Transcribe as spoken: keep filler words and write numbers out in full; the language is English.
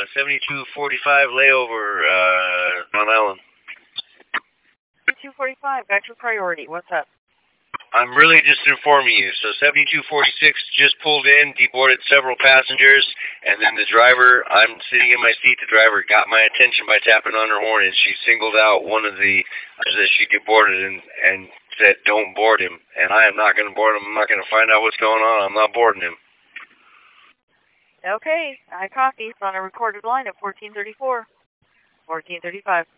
seventy-two forty-five layover, uh, on Ellen. seventy-two forty-five, back to priority. What's up? I'm really just informing you. So seventy-two forty-six just pulled in, deboarded several passengers, and then the driver, I'm sitting in my seat, the driver got my attention by tapping on her horn, and she singled out one of the that she deboarded and, and said, don't board him. And I am not going to board him. I'm not going to find out what's going on. I'm not boarding him. Okay, I copy. It's on a recorded line at fourteen thirty-four. fourteen thirty-five.